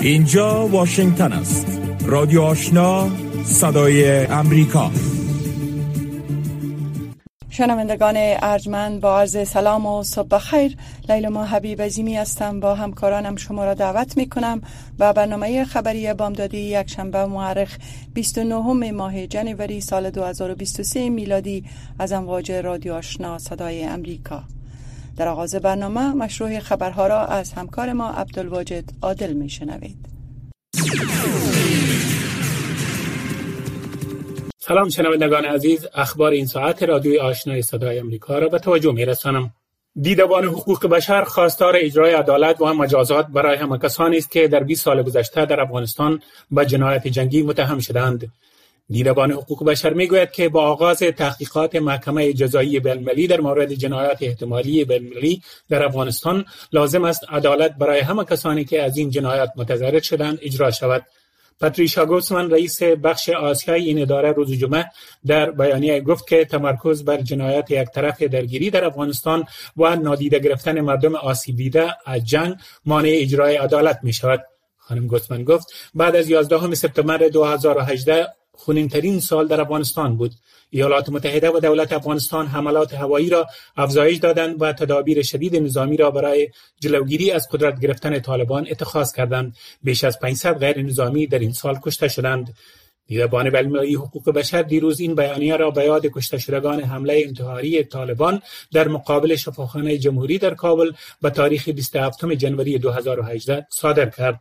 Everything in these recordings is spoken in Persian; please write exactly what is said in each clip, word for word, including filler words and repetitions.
اینجا واشنگتن است. رادیو آشنا، صدای امریکا. شنوندگان ارجمند، با عرض سلام و صبح خیر. لیلا حبیب عظیمی هستم. با همکارانم شما را دعوت می کنم به برنامه خبری بامدادی یک شنبه مورخ بیست و نهم ماه جنوری سال دو هزار و بیست و سه میلادی از امواج رادیو آشنا صدای امریکا. در آغاز برنامه مشروع خبرها را از همکار ما عبدالواجد عادل می شنوید. سلام شنوندگان عزیز، اخبار این ساعت رادیوی آشنای صدای امریکا را به توجه می رسانم. دیدبان حقوق بشر خواستار اجرای عدالت و مجازات برای همه کسانی است که در بیست سال گذشته در افغانستان به جنایت جنگی متهم شدند. دیدبان حقوق بشر میگوید که با آغاز تحقیقات محکمه جزایی بین‌المللی در مورد جنایات احتمالی بین‌المللی در افغانستان، لازم است عدالت برای همه کسانی که از این جنایات متضرر شدند اجرا شود. پاتریشا گوسمن، رئیس بخش آسیایی این اداره، روز جمعه در بیانیه گفت که تمرکز بر جنایات یک طرف درگیری در افغانستان و نادیده گرفتن مردم آسیب دیده از جنگ مانع اجرای عدالت می شود. خانم گوسمن گفت بعد از یازدهم سپتامبر دو هزار و هجده خونین‌ترین سال در افغانستان بود. ایالات متحده و دولت افغانستان حملات هوایی را افزایش دادند و تدابیر شدید نظامی را برای جلوگیری از قدرت گرفتن طالبان اتخاذ کردند. بیش از پانصد غیر نظامی در این سال کشته شدند. دیدبان بین‌المللی حقوق بشر دیروز این بیانیه را به یاد کشته شدگان حمله انتحاری طالبان در مقابل شفاخانه جمهوری در کابل به تاریخ بیست و هفتم جنوری دو هزار و هجده صادر کرد.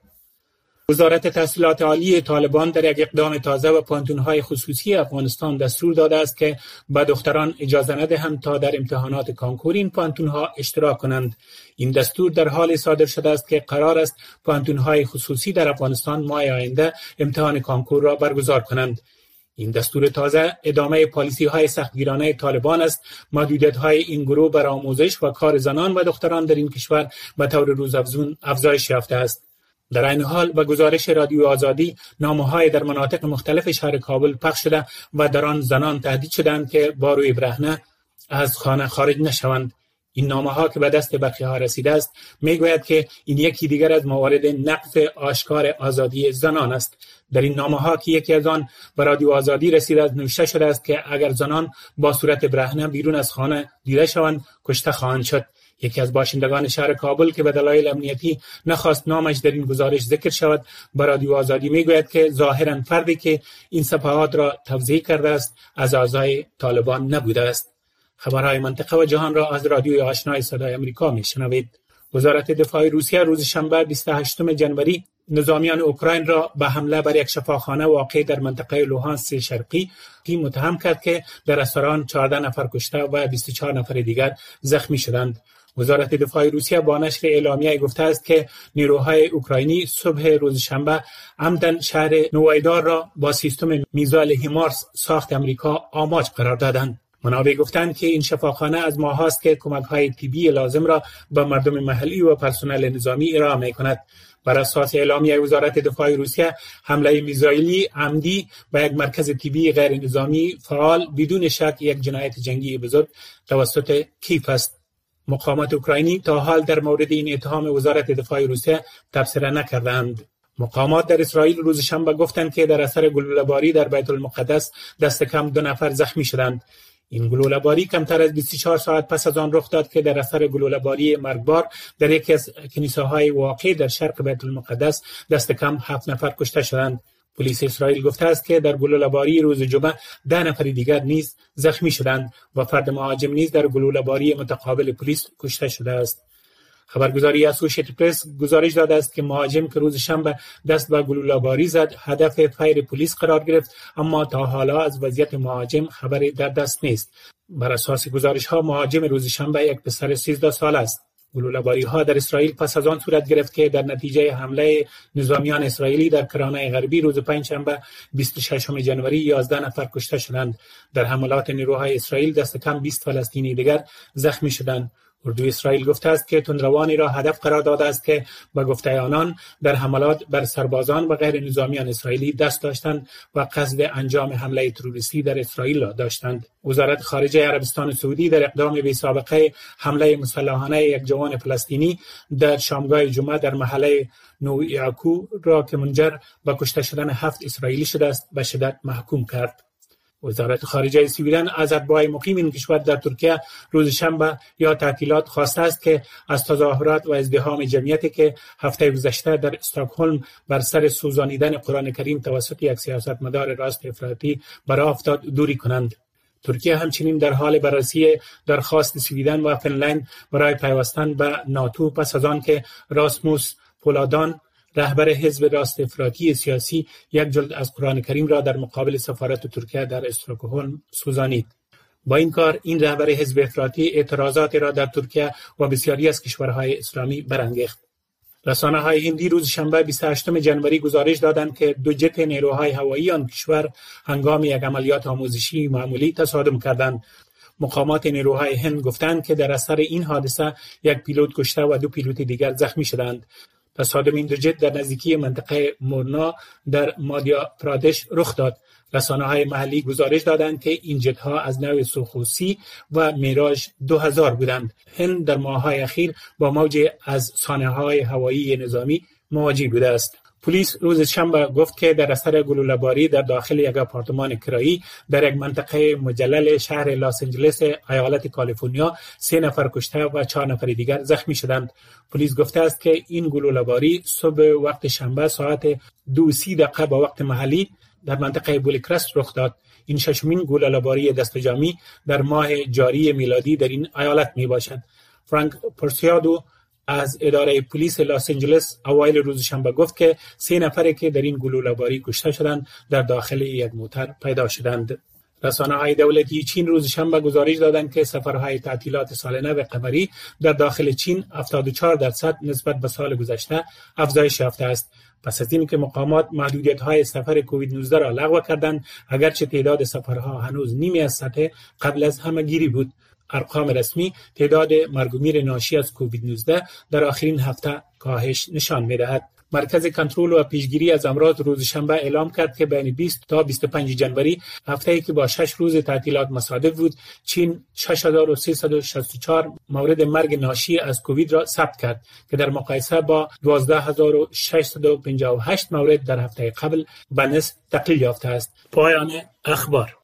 وزارت تحصیلات عالی طالبان در یک اقدام تازه و پانتون‌های خصوصی افغانستان دستور داده است که به دختران اجازه ندهند تا در امتحانات کانکور این پانتون‌ها اشتراک کنند. این دستور در حال صادر شده است که قرار است پانتون‌های خصوصی در افغانستان ماه آینده امتحان کانکور را برگزار کنند. این دستور تازه ادامه پالیسی‌های سختگیرانه طالبان است. محدودیت‌های این گروه بر آموزش و کار زنان و دختران در این کشور به طور روزافزون افزایش یافته است. در این حال به گزارش رادیو آزادی، نامه‌های در مناطق مختلف شهر کابل پخش شده و در آن زنان تهدید شدند که با روی برهنه از خانه خارج نشوند. این نامه‌ها که به دست برخی‌ها رسیده است میگوید که این یکی دیگر از موارد نقض آشکار آزادی زنان است. در این نامه‌ها که یکی از آن به رادیو آزادی رسیده است نوشته شده است که اگر زنان با صورت برهنه بیرون از خانه دیده شوند کشته خواهند شد. یکی از باشندگان شهر کابل که به دلایل امنیتی نخواست نامش در این گزارش ذکر شود، به رادیو آزادی میگوید که ظاهراً فردی که این صفحات را توزیع کرده است از اعضای طالبان نبوده است. خبرهای منطقه و جهان را از رادیوی آشنای صدای امریکا میشنوید. وزارت دفاع روسیه روز شنبه بیست و هشتم جنوری نظامیان اوکراین را به حمله بر یک شفاخانه واقع در منطقه لوهانسک شرقی متهم کرد که در اثر آن چهارده نفر کشته و بیست و چهار نفر دیگر زخمی شدند. وزارت دفاع روسیه با نشر اعلامیه گفته است که نیروهای اوکراینی صبح روز شنبه عمدن شهر نوایدار را با سیستم میزایل هیمارس ساخت امریکا آماج قرار دادند. منابع گفتند که این شفاخانه از ماهاست که کمک‌های طبی لازم را به مردم محلی و پرسنل نظامی ارائه می‌کند. بر اساس اعلامیه وزارت دفاع روسیه، حمله میزایلی عمدی به یک مرکز طبی غیر نظامی فعال بدون شک یک جنایت جنگی بزرگ توسط کیف است. مقامات اوکراینی تا حال در مورد این اتهام وزارت دفاع روسیه تبصره نکردند. مقامات در اسرائیل روز شنبه گفتند که در اثر گلوله‌باری در بیت المقدس دست کم دو نفر زخمی شدند. این گلوله‌باری کمتر از بیست و چهار ساعت پس از آن رخ داد که در اثر گلوله‌باری مرگبار در یکی از کلیساهای واقع در شرق بیت المقدس دست کم هفت نفر کشته شدند. پلیس اسرائیل گفته است که در گلوله‌باری روز جمعه ده نفر دیگر نیز زخمی شدند و فرد مهاجم نیز در گلوله‌باری متقابل پلیس کشته شده است. خبرگزاری اسوشیتد پرس گزارش داده است که مهاجم که روز شنبه دست به گلوله‌باری زد هدف فایر پلیس قرار گرفت، اما تا حالا از وضعیت مهاجم خبری در دست نیست. بر اساس گزارش‌ها مهاجم روز شنبه یک پسر سیزده ساله است. گلوله‌باری‌ها در اسرائیل پس از آن صورت گرفت که در نتیجه حمله نظامیان اسرائیلی در کرانه غربی روز پنجشنبه بیست و ششم جنوری یازده نفر کشته شدند. در حملات نیروهای اسرائیل دست کم بیست فلسطینی دیگر زخمی شدند. اردوی اسرائیل گفته است که تندروانی را هدف قرار داده است که به گفته آنان در حملات بر سربازان و غیر نظامیان اسرائیلی دست داشتند و قصد انجام حمله تروریستی در اسرائیل را داشتند. وزارت خارجه عربستان سعودی در اقدام بی سابقه حمله مسلحانه یک جوان فلسطینی در شامگاه جمعه در محله نو یعقوب را که منجر به کشته شدن هفت اسرائیلی شده است به شدت محکوم کرد. وزارت خارجه سویدن از اتباع مقیم این کشور در ترکیه روز شنبه یا تعطیلات خواسته است که از تظاهرات و ازدحام جمعیتی که هفته گذشته در استکهلم بر سر سوزانیدن قرآن کریم توسط یک سیاستمدار راست افراطی برآ افتاد دوری کنند. ترکیه همچنین در حال بررسی درخواست سویدن و فنلند برای پیوستن به ناتو پس از آن که راسموس پولادان رهبر حزب راست افراطی سیاسی یک جلد از قرآن کریم را در مقابل سفارت ترکیه در استکهلم سوزانید. با این کار این رهبر حزب افراطی اعتراضات را در ترکیه و بسیاری از کشورهای اسلامی برانگیخت. رسانه‌های هندی روز شنبه بیست و هشتم جنوری گزارش دادند که دو جت نیروهای هوایی آن کشور هنگام یک عملیات آموزشی معمولی تصادم کردند. مقامات نیروهای هند گفتند که در اثر این حادثه یک پیلوت کشته و دو پیلوت دیگر زخمی شدند. تصادم این دو جت در نزدیکی منطقه مورنا در مادیا پرادش رخ داد. رسانه‌های محلی گزارش دادند که این جت‌ها از نوع سوخوسی و میراژ دو هزار بودند. هند در ماه‌های اخیر با موج از سانحه‌های هوایی نظامی مواجه بوده است. پلیس روز شنبه گفت که در اثر گلوله‌باری در داخل یک آپارتمان کرایی در یک منطقه مجلل شهر لاس آنجلس ایالت کالیفرنیا سه نفر کشته و چهار نفر دیگر زخمی شدند. پلیس گفته است که این گلوله‌باری صبح وقت شنبه ساعت دو و سی دقیقه با وقت محلی در منطقه بولیکرست رخ داد. این ششمین گلوله‌باری دستجامی در ماه جاری میلادی در این ایالت می باشد. فرانک پورسیادو از اداره پلیس لاس آنجلس اوایل روز شنبه گفت که سه نفری که در این گلوله‌باری کشته شدند در داخل یک موتر پیدا شدند. رسانه‌های دولتی چین روز شنبه گزارش دادند که سفرهای تعطیلات سال نو قمری در داخل چین هفتاد و چهار درصد نسبت به سال گذشته افزایش یافته است. پس از اینکه مقامات محدودیت‌های سفر کووید نوزده را لغو کردند، اگرچه تعداد سفرها هنوز نیمی از سطح قبل از همه‌گیری بود. ارقام رسمی تعداد مرگ و میر ناشی از کووید نوزده در آخرین هفته کاهش نشان می‌دهد. مرکز کنترل و پیشگیری از امراض روز شنبه اعلام کرد که بین بیست تا بیست و پنج جنوری، هفته‌ای که با شش روز تعطیلات مصادف بود، چین شش هزار و سیصد و شصت و چهار مورد مرگ ناشی از کووید را ثبت کرد که در مقایسه با دوازده هزار و ششصد و پنجاه و هشت مورد در هفته قبل به نصف تقلیل یافته است. پایان اخبار.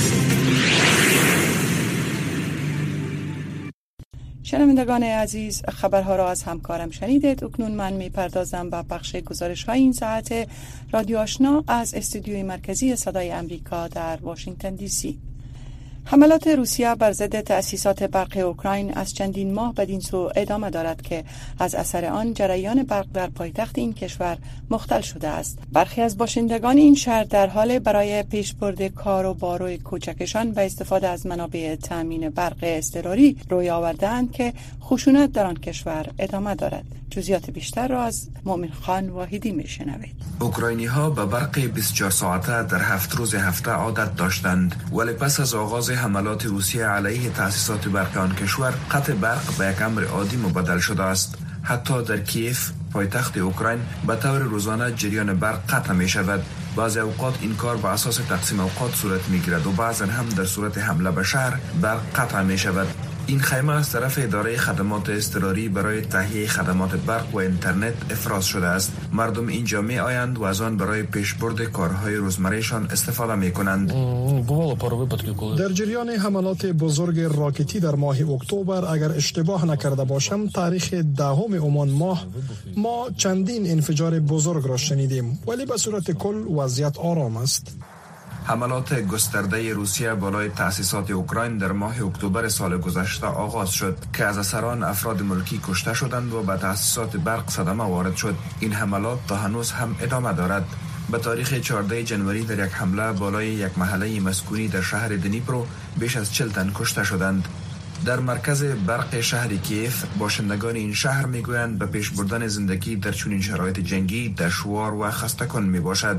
شنوندگان عزیز، خبرها را از همکارم شنیدید. اکنون من میپردازم به بخش گزارش های این ساعت رادیو آشنا از استودیوی مرکزی صدای امریکا در واشنگتن دی سی. حملات روسیه بر ضد تأسیسات برق اوکراین از چندین ماه بدین سو ادامه دارد که از اثر آن جریان برق در پایتخت این کشور مختل شده است. برخی از باشندگان این شهر در حال برای پیشبرد کار و باروی کوچکشان به استفاده از منابع تامین برق اضطراری روی آورده‌اند که خشونت در آن کشور ادامه دارد. جزئیات بیشتر را از مؤمن خان واحدی میشنوید. اوکراینی ها به برق بیست و چهار ساعته در هفت روز هفته عادت داشتند، ولی پس از آغاز حملات روسیه علیه تأسیسات برق آن کشور قطع برق به یک امر عادی مبدل شده است. حتی در کیف، پایتخت اوکراین، به طور روزانه جریان برق قطع می شود. بعضی اوقات این کار به اساس تقسیم اوقات صورت می گیرد و بعضا هم در صورت حمله به شهر برق قطع می شود. این خیمه از طرف اداره خدمات اضطراری برای تهیه خدمات برق و اینترنت افراز شده است. مردم اینجا می آیند و از آن برای پیشبرد کارهای روزمرهشان استفاده می کنند. در جریان حملات بزرگ راکتی در ماه اکتبر، اگر اشتباه نکرده باشم، تاریخ دهم اومان ماه، ما چندین انفجار بزرگ را شنیدیم، ولی به صورت کل وضعیت آرام است. حملات گسترده روسیه بالای تأسیسات اوکراین در ماه اکتبر سال گذشته آغاز شد که از اثر آن افراد ملکی کشته شدند و به تأسیسات برق صدمه وارد شد. این حملات تا هنوز هم ادامه دارد. به تاریخ چهاردهم جنوری در یک حمله بالای یک محله مسکونی در شهر دنیپرو بیش از چهل تن کشته شدند. در مرکز برق شهر کیف باشندگان این شهر میگویند به پیش بردن زندگی در چنین شرایط جنگی دشوار و خسته‌کن میباشد.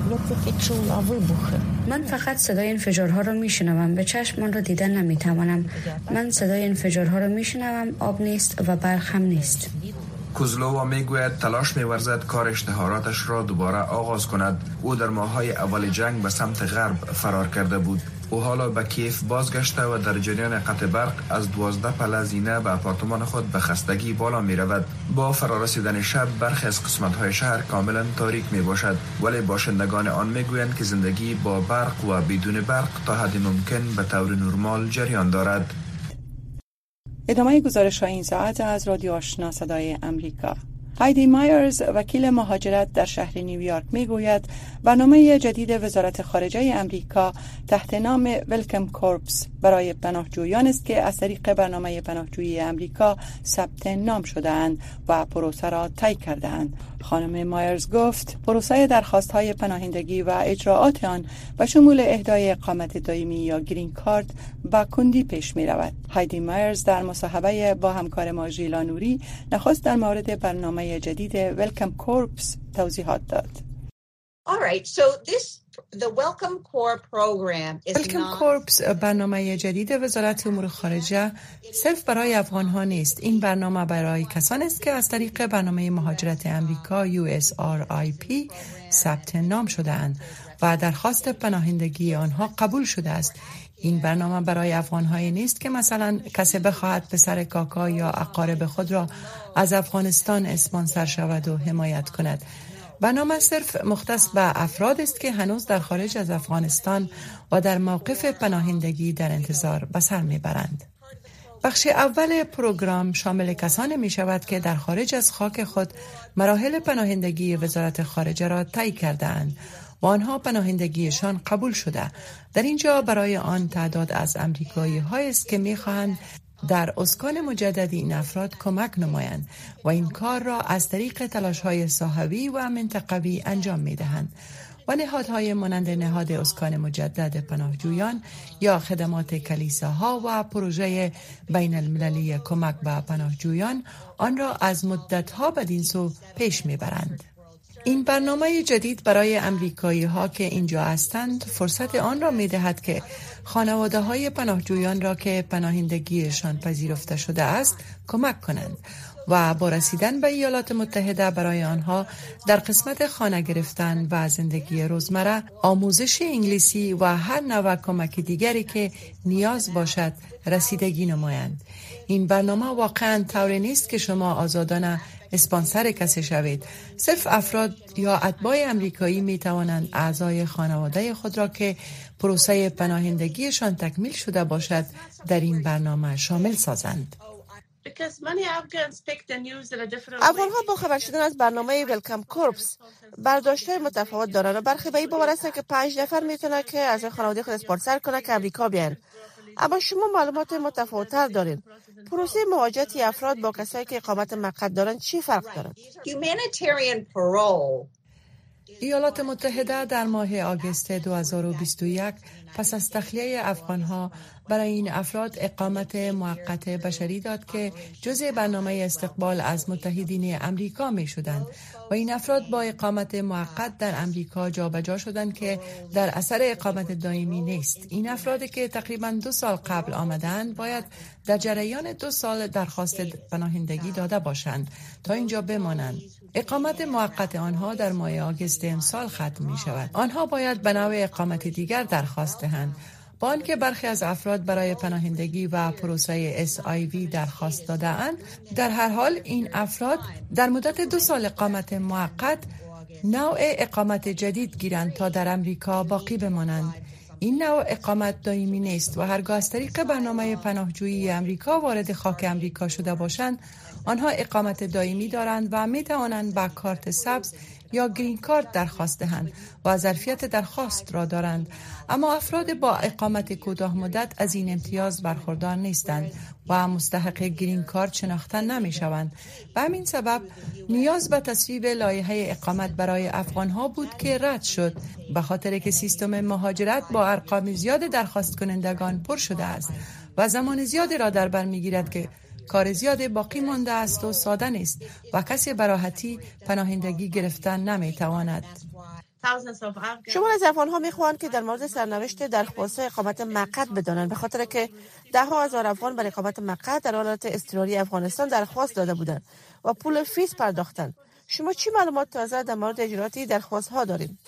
من فقط صدای انفجارها را میشنوم، به چشم من را دیدن نمیتوانم. من صدای انفجارها را میشنوم، آب نیست و برق هم نیست. کوزلووا میگوید تلاش می‌ورزد کار اشتهاراتش را دوباره آغاز کند. او در ماه‌های اول جنگ به سمت غرب فرار کرده بود. او حالا به کیف بازگشته و در جریان قطع برق از دوازده پله زینه به آپارتمان خود به خستگی بالا می رود. با فرارسیدن شب برخی از قسمت‌های شهر کاملا تاریک می باشد، ولی باشندگان آن می گویند که زندگی با برق و بدون برق تا حد ممکن به طور نرمال جریان دارد. ادامه گزارش های این ساعت از رادیو آشنا صدای امریکا. هایدی مایرز وکیل مهاجرت در شهر نیویورک میگوید برنامه جدید وزارت خارجه امریکا تحت نام ولکم کورپس برای پناهجویان است که از طریق برنامه پناهجویی امریکا ثبت نام شده‌اند و پروسه را طی کرده‌اند. خانم مایرز گفت پروسه درخواست‌های پناهندگی و اجراءات آن به شمول اهدای اقامت دائمی یا گرین کارت با کندی پیش می‌رود. هایدی مایرز در مصاحبه با همکار ما ژیلا نوری نخست در مورد برنامه جدید ولکم کورپس توضیحات داد. All right, so this the Welcome Corps program is Welcome Corps برنامه جدید وزارت امور خارجه صرف برای افغان‌ها نیست. این برنامه برای کسانی است که از طریق برنامه مهاجرت امریکا یو اس آر آی پی ثبت نام شده‌اند و درخواست پناهندگی آنها قبول شده است. این برنامه برای افغان‌هایی نیست که مثلا کسی بخواهد پسر کاکا یا اقارب خود را از افغانستان اسپانسر شود و حمایت کند. برنامه صرف مختص به افراد است که هنوز در خارج از افغانستان و در موقف پناهندگی در انتظار به سر میبرند. بخش اول پروگرام شامل کسانی می شود که در خارج از خاک خود مراحل پناهندگی وزارت خارجه را طی کرده‌اند و آنها پناهندگیشان قبول شده. در اینجا برای آن تعداد از امریکایی های است که می خواهند در اسکان مجدد این افراد کمک نمایند و این کار را از طریق تلاش‌های ساحوی و منطقوی انجام می‌دهند و نهادهای مانند نهاد اسکان مجدد پناهجویان یا خدمات کلیساها و پروژه بین المللی کمک به پناهجویان آن را از مدت‌ها بدین سو پیش می‌برند. این برنامه جدید برای امریکایی ها که اینجا هستند فرصت آن را می دهد که خانواده های پناهجویان را که پناهندگیشان پذیرفته شده است کمک کنند و با رسیدن به ایالات متحده برای آنها در قسمت خانه گرفتن و زندگی روزمره، آموزش انگلیسی و هر نوع کمک دیگری که نیاز باشد رسیدگی نمایند. این برنامه واقعاً طوری نیست که شما آزادانه اسپانسر کسی شوید. صرف افراد یا اتباع امریکایی می توانند اعضای خانواده خود را که پروسه پناهندگیشان تکمیل شده باشد در این برنامه شامل سازند. افغان‌ها با خبر شدن از برنامه ولکم کورپس برداشت‌های متفاوت دارند و برخی به این باور هستند که پنج نفر میتونه که از خانواده خود اسپانسر کنه که امریکا بیان. اما شما معلومات متفاوت‌تر دارین. پروسه مهاجرت افراد با کسایی که اقامت مؤقت دارند چی فرق دارد؟ ایالات متحده در ماه آگوست دو هزار و بیست و یک پس از تخلیه افغانها برای این افراد اقامت موقت بشری داد که جزء برنامه استقبال از متحدین امریکا می شدند و این افراد با اقامت موقت در امریکا جابجا شدند که در اثر اقامت دائمی نیست. این افرادی که تقریباً دو سال قبل آمدند باید در جریان دو سال درخواست پناهندگی داده باشند تا اینجا بمانند. اقامت موقت آنها در ماه آگوست امسال ختم می شود. آنها باید به نوع اقامت دیگر درخواست دهند. با آنکه برخی از افراد برای پناهندگی و پروسه اس آی وی درخواست داده اند، در هر حال این افراد در مدت دو سال اقامت موقت نوع اقامت جدید گیرند تا در امریکا باقی بمانند. این نوع اقامت دائمی نیست و هرگاه از طریق برنامه پناهجویی امریکا وارد خاک امریکا شده باشند، آنها اقامت دائمی دارند و می توانند با کارت سبز یا گرین کارت درخواست دهند و ظرفیت درخواست را دارند. اما افراد با اقامت کوتاه مدت از این امتیاز برخوردار نیستند و مستحق گرین کارت شناخته نمی شوند. به همین سبب نیاز به تصویب لایحه اقامت برای افغانها بود که رد شد، به خاطر که سیستم مهاجرت با ارقام زیاد درخواست کنندگان پر شده است. و زمان زیادی را در بر میگیرد که کار زیاد باقی مانده است و ساده نیست و کسی به راحتی پناهندگی گرفتن نمیتواند. شما از افغان‌ها می‌خواهند که در مورد سرنوشت درخواست اقامت مؤقت بدانند، به خاطر که ده ها هزار افغان برای اقامت مؤقت در حالت اضطراری افغانستان درخواست داده بودند و پول فیس پرداختند. شما چی معلومات تازه در مورد اجرات درخواست‌ها دارید؟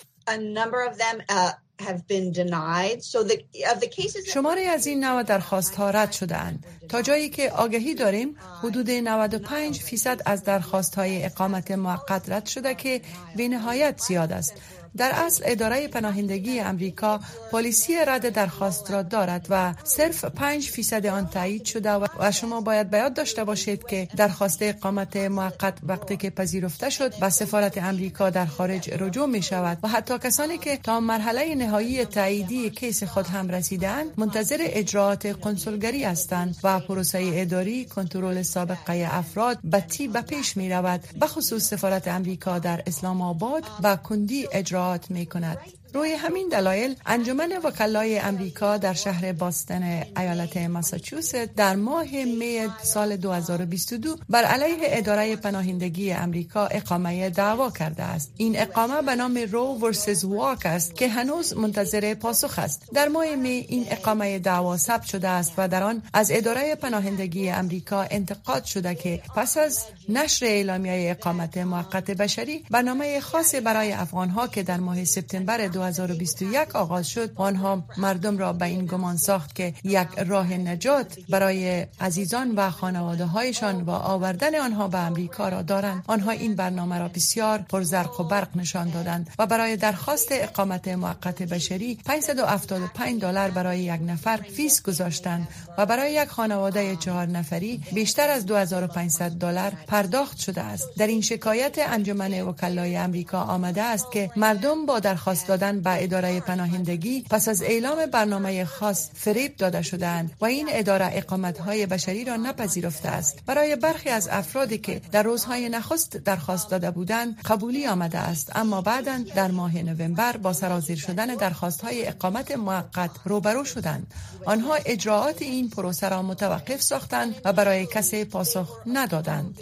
شماری از این نوع درخواست ها رد شده اند. تا جایی که آگهی داریم حدود نود و پنج فیصد از درخواست های اقامت موقت رد شده که به نهایت زیاد است. در اصل اداره پناهندگی امریکا پالیسی رد درخواست را دارد و صرف پنج فیصد آن تایید شده و شما باید به یاد داشته باشید که درخواست اقامت موقت وقتی که پذیرفته شد به سفارت امریکا در خارج رجوع می شود و حتی کسانی که تا مرحله نهایی تاییدی کیس خود هم رسیدند منتظر اجراات کنسولگری هستند و پروسه اداری کنترل سابقه افراد بتی به پیش می رود. به خصوص سفارت امریکا در اسلام آباد و کندی اجرا می کند. روی همین دلایل انجمن وکلای امریکا در شهر باستن ایالت ماساچوست در ماه می سال دو هزار و بیست و دو بر علیه اداره پناهندگی امریکا اقامه دعوا کرده است. این اقامه به نام رو ورسز واک است که هنوز منتظر پاسخ است. در ماه می این اقامه دعوا ثبت شده است و در آن از اداره پناهندگی امریکا انتقاد شده که پس از نشر اعلامیه اقامت موقت بشری برنامه خاصی برای افغانها که در ماه سپتامبر دو هزار و بیست و یک آغاز شد، آنها مردم را به این گمان ساخت که یک راه نجات برای عزیزان و خانواده هایشان و آوردن آنها به امریکا را دارند. آنها این برنامه را بسیار پرزرق و برق نشان دادند و برای درخواست اقامت موقت بشری پانصد و هفتاد و پنج دلار برای یک نفر فیس گذاشتند و برای یک خانواده چهار نفری بیشتر از دو هزار و پانصد دلار پرداخت شده است. در این شکایت انجمن وکلای امریکا آمده است که مردم با درخواست دادن به اداره پناهندگی پس از اعلام برنامه خاص فریب داده شدند و این اداره اقامت‌های بشری را نپذیرفته است. برای برخی از افرادی که در روزهای نخست درخواست داده بودند قبولی آمده است، اما بعداً در ماه نوامبر با سرازیر شدن درخواست‌های اقامت موقت روبرو شدند. آنها اجراعات این پروسه را متوقف ساختند و برای کسی پاسخ ندادند.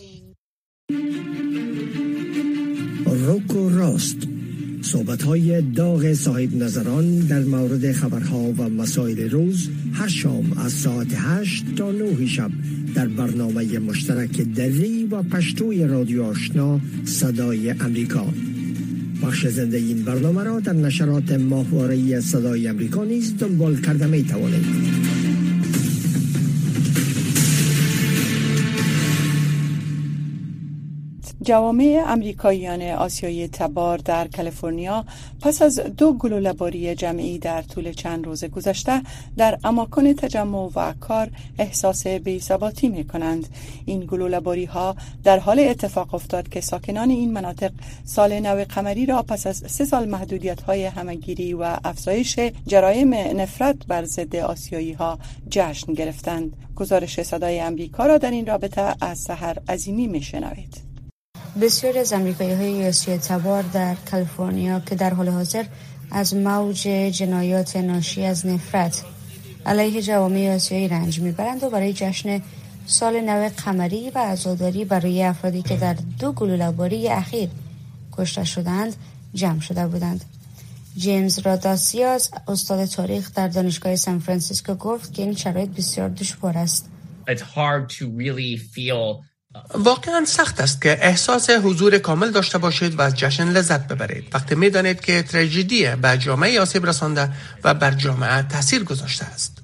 روکو راست، صحبت‌های داغ صاحب نظران در مورد خبرها و مسائل روز هر شام از ساعت هشت تا نه شب در برنامه مشترک دری و پشتوی رادیو آشنا صدای امریکا. بخش زنده این برنامه را در نشرات ماهواره‌ای صدای امریکا نیز دنبال کرده می توانید. جوامع امریکاییان آسیایی تبار در کالیفرنیا پس از دو گلوله‌باری جمعی در طول چند روز گذشته در اماکن تجمع و کار احساس بی‌ثباتی می‌کنند. این گلوله‌باری‌ها در حال اتفاق افتاد که ساکنان این مناطق سال نو قمری را پس از سه سال محدودیت‌های همگیری و افزایش جرایم نفرت بر ضد آسیایی‌ها جشن گرفتند. گزارش صدای امریکا را در این رابطه از سحر عظیمی می‌شنوید. بسیاری از امریکایی‌های آسیایی تبار در کالیفرنیا که در حال حاضر از موج جنایات ناشی از نفرت علیه جوامع آسیایی رنج میبرند و برای جشن سال نو قمری و عزاداری برای افرادی که در دو گلوله‌باری اخیر کشته شدند جمع شده بودند. جیمز راداسیاز، استاد تاریخ در دانشگاه سان فرانسیسکو، گفت که این شرایط بسیار دشوار است. It's hard to really feel واقعا سخت است که احساس حضور کامل داشته باشید و از جشن لذت ببرید وقتی می‌دانید که تراژدی به جامعه آسیب رسانده و بر جامعه تاثیر گذاشته است.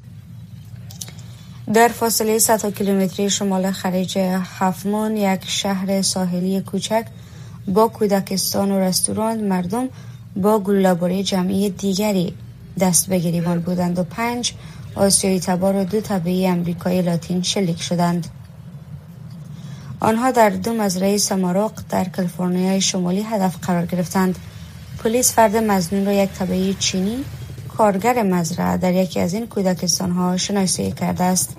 در فاصله صد کیلومتری شمال خلیج هافمون، یک شهر ساحلی کوچک با کودکستان و رستوران، مردم با گلوله‌باری جمعی دیگری دست به گریبان بودند و پنج آسیایی تبار و دو تبعی امریکایی لاتین شلیک شدند. آنها در دو مزرعه سمارق در کالیفرنیای شمالی هدف قرار گرفتند. پلیس فرد مظنون را یک تبعی چینی کارگر مزرعه در یکی از این کودکستان‌ها شناسایی کرده است.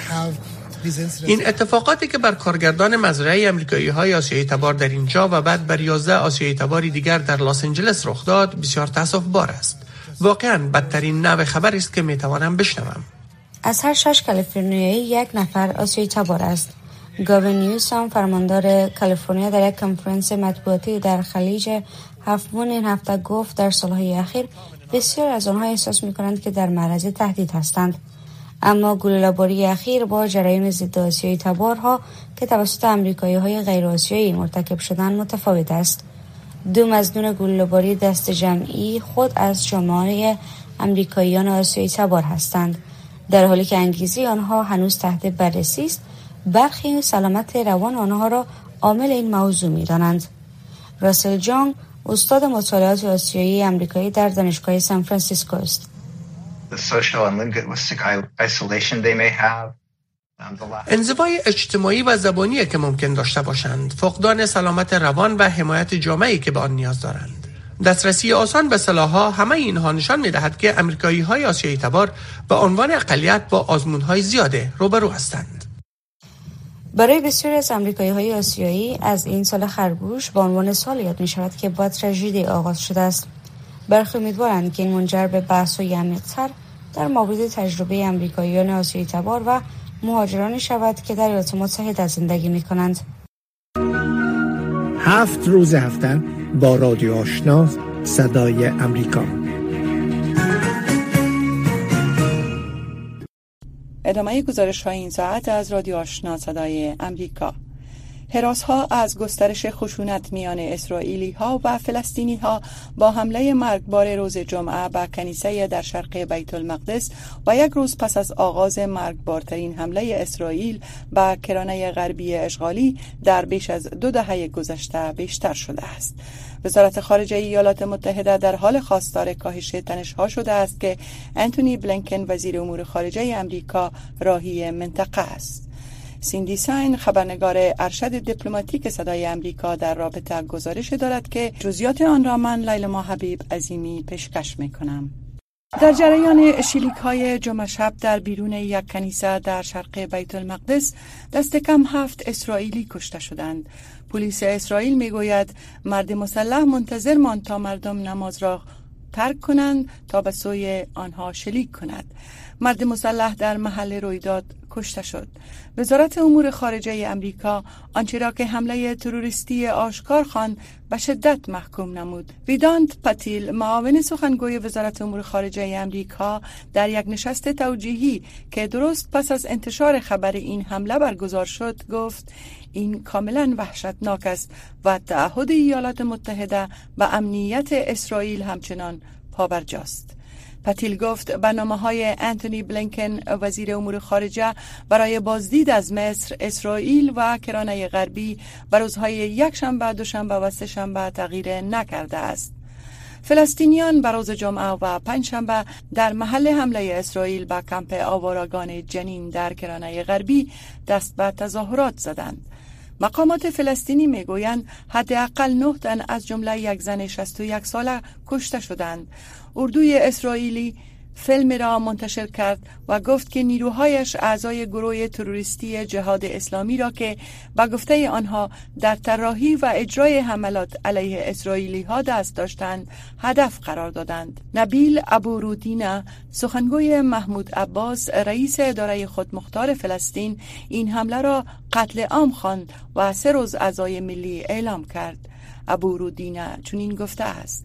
این اتفاقاتی که بر کارگردان مزرعه امریکایی‌های آسیایی تبار در اینجا و بعد بر یازده آسیایی تباری دیگر در لس آنجلس رخ داد بسیار تأسف‌بار است. واقعاً بدترین نوع خبری است که می‌توانم بشنوم. از هر شش کالیفرنیایی یک نفر آسیایی تبار است. گاوین نیوسام فرماندار کالیفرنیا در یک کنفرانس مطبوعاتی در خلیج هفت مون این هفته گفت در سالهای اخیر بسیار از آنها احساس می‌کنند که در معرض تهدید هستند. اما گلوله‌باری اخیر با جرایم ضد آسیایی تبارها که توسط آمریکایی‌های غیر آسیایی مرتکب شدند متفاوت است. دو مظنون گلوله‌باری دست جمعی خود از جامعه آمریکاییان آسیایی تبار هستند، در حالی که انگیزه آنها هنوز تحت بررسی است. برخی سلامت روان آنها را عامل این موضوع می‌دانند. راسل جانگ استاد مطالعات آسیایی آمریکایی در دانشگاه سان فرانسیسکو است. انزوای اجتماعی و زبانی که ممکن داشته باشند، فقدان سلامت روان و حمایت جامعه‌ای که به آن نیاز دارند. دسترسی آسان به سلاح‌ها، همه اینها نشان می‌دهد که آمریکایی‌های آسیایی تبار به عنوان اقلیت با آزمون‌های زیاده روبرو هستند. برای بسیاری از آمریکایی‌های آسیایی از این سال خرگوش به عنوان سال یاد می‌شود که با تراژدی آغاز شده است. برخی امیدوارند که این منجر به بحث‌های عمیق‌تر در مورد تجربه آمریکاییان آسیایی تبار و مهاجرانی شود که در ایالات متحده زندگی می‌کنند. هفت روز هفته با رادیو آشنا صدای امریکا. ادامه گزارش های این ساعت از رادیو آشنا صدای امریکا. هراس‌ها از گسترش خشونت میان اسرائیلی ها و فلسطینی ها با حمله مرگبار روز جمعه به کنیسه در شرق بیت المقدس و یک روز پس از آغاز مرگبارترین حمله اسرائیل به کرانه غربی اشغالی در بیش از دو دهه گذشته بیشتر شده است. وزارت خارجه ایالات متحده در حال خواستار کاهش تنش‌ها شده است که انتونی بلینکن وزیر امور خارجه امریکا راهی منطقه است. سیندی ساین خبرنگار ارشد دیپلماتیک صدای امریکا در رابطه گزارش دارد که جزئیات آن را من لیلا حبیب عظیمی پیشکش می‌کنم. در جریان شلیک های جمعه شب در بیرون یک کنیسه در شرق بیت المقدس دست کم هفت اسرائیلی کشته شدند. پلیس اسرائیل میگوید مرد مسلح منتظر ماند تا مردم نماز را ترک کنند تا به سوی آنها شلیک کند. مرد مسلح در محل رویداد کشته شد. وزارت امور خارجه امریکا آنچه را که حمله تروریستی آشکار خواند به شدت محکوم نمود. ویدانت پاتیل معاون سخنگوی وزارت امور خارجه امریکا در یک نشست توجیهی که درست پس از انتشار خبر این حمله برگزار شد گفت این کاملا وحشتناک است و تعهد ایالات متحده به امنیت اسرائیل همچنان پابرجاست. پاتیل گفت برنامه‌های انتونی بلینکن وزیر امور خارجه برای بازدید از مصر، اسرائیل و کرانه غربی به روزهای یک شنبه، دوشنبه و سه شنبه تغییر نکرده است. فلسطینیان به روز جمعه و پنجشنبه در محل حمله اسرائیل به کمپ آوارگان جنین در کرانه غربی دست به تظاهرات زدند. مقامات فلسطینی میگویند حداقل نه تن از جمله یک زن شصت و یک ساله کشته شدند. اردوی اسرائیلی فیلم را منتشر کرد و گفت که نیروهایش اعضای گروه تروریستی جهاد اسلامی را که به گفته آنها در طراحی و اجرای حملات علیه اسرائیلی ها دست داشتند هدف قرار دادند. نبیل ابورودینا سخنگوی محمود عباس رئیس اداره خودمختار فلسطین این حمله را قتل عام خواند و سه روز عزای ملی اعلام کرد. ابورودینا چنین گفته است: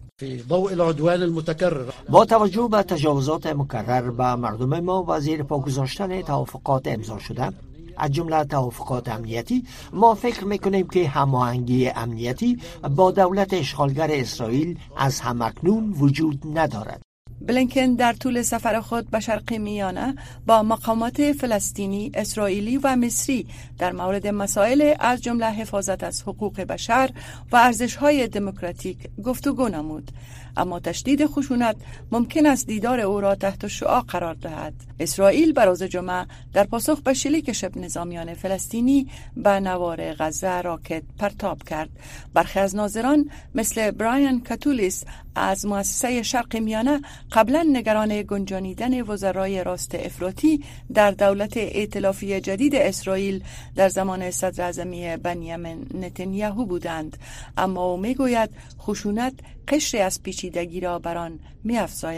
با توجه به تجاوزات مکرر به مردم ما و زیر پا گذاشتن توافقات امضا شده از جمله توافقات امنیتی، ما فکر میکنیم که هماهنگی امنیتی با دولت اشغالگر اسرائیل از همکنون وجود ندارد. بلینکن در طول سفر خود به شرق میانه با مقامات فلسطینی، اسرائیلی و مصری در مورد مسائل از جمله حفاظت از حقوق بشر و ارزش‌های دموکراتیک گفتگو نمود. اما تشدید خشونت ممکن است دیدار او را تحت شعاع قرار دهد. اسرائیل به روز جمعه در پاسخ به شلیک شبه نظامیان فلسطینی به نوار غزه راکت پرتاب کرد. برخی از ناظران مثل برایان کاتولیس از مؤسسه شرق میانه قبلا نگران گنجانیدن وزرای راست افراطی در دولت ائتلافی جدید اسرائیل در زمان صدر اعظمی بنیامین نتانیاهو بودند، اما او میگوید خشونت قشری از پیچیدگی را بر آن می‌افزاید.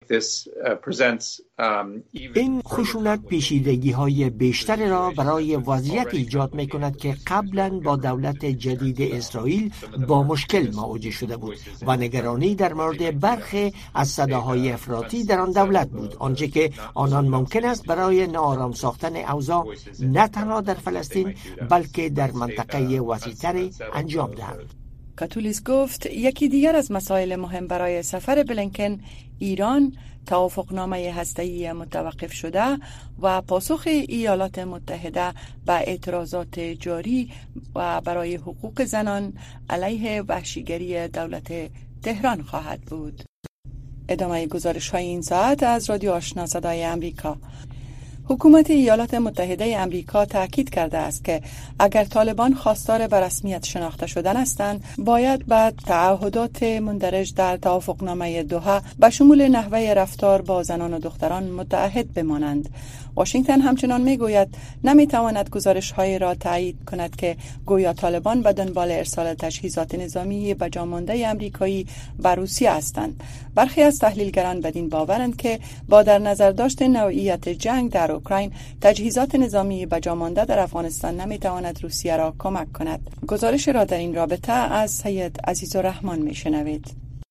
این خشونت پیچیدگی های بیشتر را برای وضعیت ایجاد می کند که قبلا با دولت جدید اسرائیل با مشکل مواجه شده بود و نگرانی در مورد برخی از صداهای افراطی در آن دولت بود، آنچه که آنان ممکن است برای ناآرام ساختن اوضاع نه تنها در فلسطین بلکه در منطقه وسیع‌تر انجام دهند. کاتولیس گفت یکی دیگر از مسائل مهم برای سفر بلینکن ایران، توافقنامه هسته‌ای متوقف شده و پاسخ ایالات متحده به اعتراضات جاری و برای حقوق زنان علیه وحشیگری دولت تهران خواهد بود. ادامه گزارش های این ساعت از رادیو آشنا صدای امریکا. حکومت ایالات متحده امریکا تاکید کرده است که اگر طالبان خواستار به رسمیت شناخته شدن هستند، باید به تعهدات مندرج در توافقنامه دوحه به شمول نحوه رفتار با زنان و دختران متعهد بمانند. واشنگتن همچنان میگوید نمیتواند گزارش‌هایی را تایید کند که گویا طالبان به دنبال ارسال تجهیزات نظامی به جامانده امریکایی به روسیه هستند. برخی از تحلیلگران بدین باورند که با در نظر داشت نوعیت جنگ در اوکراین، تجهیزات نظامی به جامانده در افغانستان نمیتواند روسیه را کمک کند. گزارش را در این رابطه از سید عزیزالرحمن میشنوید.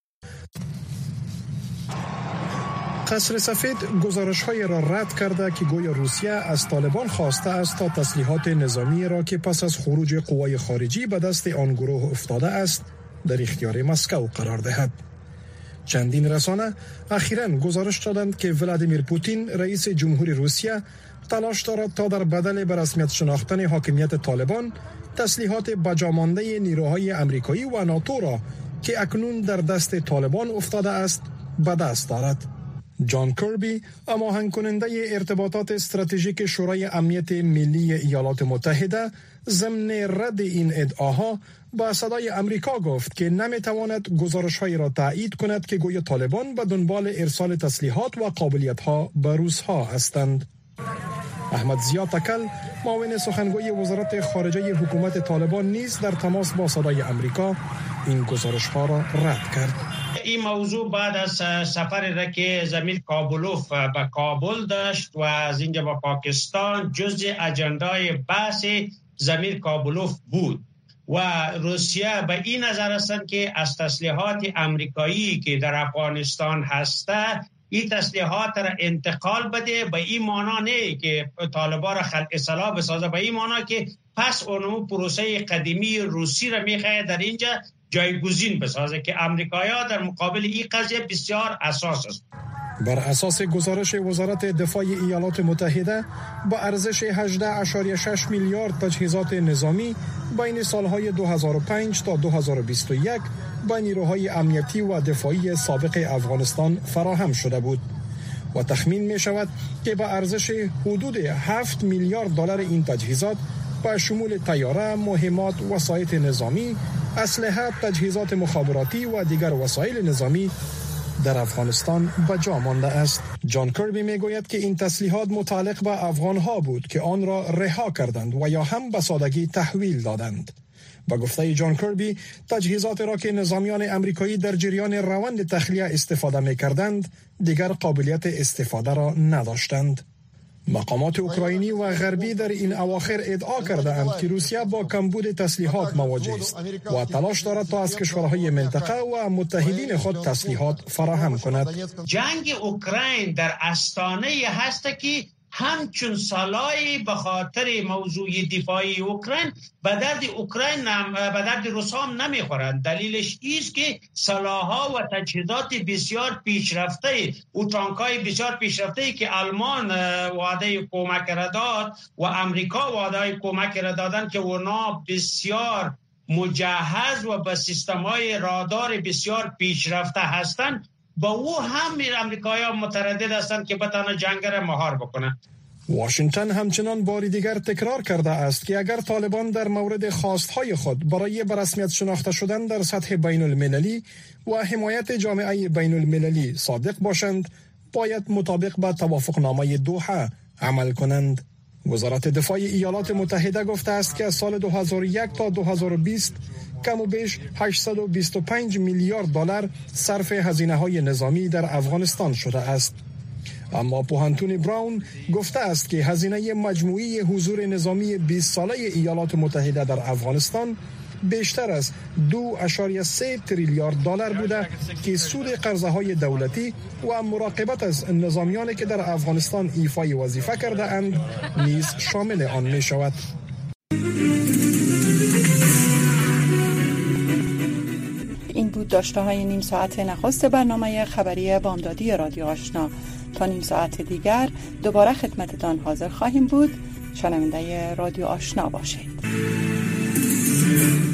قصر سفید گزارش‌های را رد کرده که گویا روسیه از طالبان خواسته است تا تسلیحات نظامی را که پس از خروج قوای خارجی به دست آن گروه افتاده است در اختیار مسکو قرار دهد. چندین رسانه اخیراً گزارش دادند که ولادیمیر پوتین رئیس جمهوری روسیه تلاش دارد تا در بدل به رسمیت شناختن حاکمیت طالبان تسلیحات بجامانده نیروهای امریکایی و ناتو را که اکنون در دست طالبان افتاده است به دست دارد. جان کربی، هماهنگ کننده ارتباطات استراتژیک شورای امنیت ملی ایالات متحده، ضمن رد این ادعاها با صدای امریکا گفت که نمیتواند گزارش‌هایی را تایید کند که گویا طالبان به دنبال ارسال تسلیحات و قابلیت‌ها به روس‌ها هستند. احمد ضیا تکل، معاون سخنگوی وزارت خارجه حکومت طالبان نیز در تماس با صدای امریکا این گزارش‌ها را رد کرد. این موضوع بعد از سفری را که زمیر کابلوف به کابل داشت و از اینجا به پاکستان جزء اجندای بحث زمیر کابلوف بود و روسیه به این نظر هستند که از تسلیحات امریکایی که در افغانستان هسته این تسلیحات را انتقال بده، به این معنا نه که طالبان را خلق اصلاح بسازه، به این معنا که پس اونمو پروسه قدیمی روسی را میخواه در اینجا جایگزین بسازه که امریکایی‌ها در مقابل این قضیه بسیار اساس است. بر اساس گزارش وزارت دفاع ایالات متحده با ارزش هجده ممیز شش میلیارد تجهیزات نظامی بین سالهای دو هزار و پنج تا دو هزار و بیست و یک به نیروهای امنیتی و دفاعی سابق افغانستان فراهم شده بود و تخمین می شود که با ارزش حدود هفت میلیارد دلار این تجهیزات با شمول طیاره، مهمات، وسایط نظامی، اسلحه، تجهیزات مخابراتی و دیگر وسایل نظامی در افغانستان به جا مانده است. جان کربی میگوید که این تسلیحات متعلق به افغانها بود که آن را رها کردند و یا هم به سادگی تحویل دادند. با گفته جان کربی، تجهیزات را که نظامیان امریکایی در جریان روند تخلیه استفاده می‌کردند، دیگر قابلیت استفاده را نداشتند. مقامات اوکراینی و غربی در این اواخر ادعا کرده اند که روسیه با کمبود تسلیحات مواجه است و تلاش دارد تا از کشورهای منطقه و متحدین خود تسلیحات فراهم کند. جنگ اوکراین در آستانه هست که همچون سالایی به خاطر موضوع دفاعی اوکراین به درد اوکراین به درد روس هم نمیخورند. دلیلش ایست که سلاح‌ها و تجهیزات بسیار پیشرفته و تانک‌های بسیار پیشرفته که آلمان وعده کمک را داد و امریکا وعده کمک را دادن که اونا بسیار مجهز و با سیستم‌های رادار بسیار پیشرفته هستند، با او هم امریکایی‌ها متردد هستند که بتانه جنگ را مهار بکنند. واشنگتن همچنان باری دیگر تکرار کرده است که اگر طالبان در مورد خواستهای خود برای به رسمیت شناخته شدن در سطح بین المللی و حمایت جامعه بین المللی صادق باشند، باید مطابق با توافقنامه دوحه عمل کنند. وزارت دفاع ایالات متحده گفته است که از سال دو هزار و یک تا دو هزار و بیست کم و بیش هشتصد و بیست و پنج میلیارد دلار صرف هزینه‌های نظامی در افغانستان شده است. اما پوهنتون براون گفته است که هزینه مجموعی حضور نظامی بیست ساله ایالات متحده در افغانستان بیشتر از دو اشاریه سه تریلیارد دلار بوده که سود قرضه های دولتی و مراقبت از نظامیانی که در افغانستان ایفای وظیفه کرده اند نیز شامل آن می شود. این بود داشته های نیم ساعت نخست برنامه خبری بامدادی رادیو آشنا. تا نیم ساعت دیگر دوباره خدمتتان حاضر خواهیم بود. شنونده رادیو آشنا باشید.